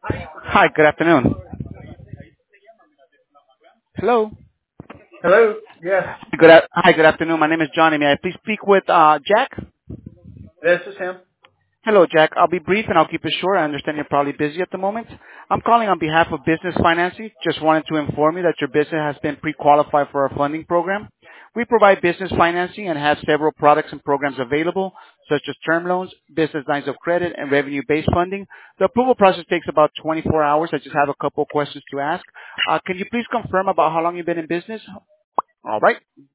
Hi, good afternoon. Hello. Hello. Yes, Hi, good afternoon. My name is Johnny. May I please speak with Jack? this is him. Hello, Jack. I'll be brief and I'll keep it short. I understand you're probably busy at the moment. I'm calling on behalf of Business Financing. Just wanted to inform you that your business has been pre-qualified for our funding program. We provide business financing and have several products and programs available, such as term loans, business lines of credit, and revenue-based funding. The approval process takes about 24 hours. I just have a couple questions to ask. Can you please confirm about how long you've been in business? All right.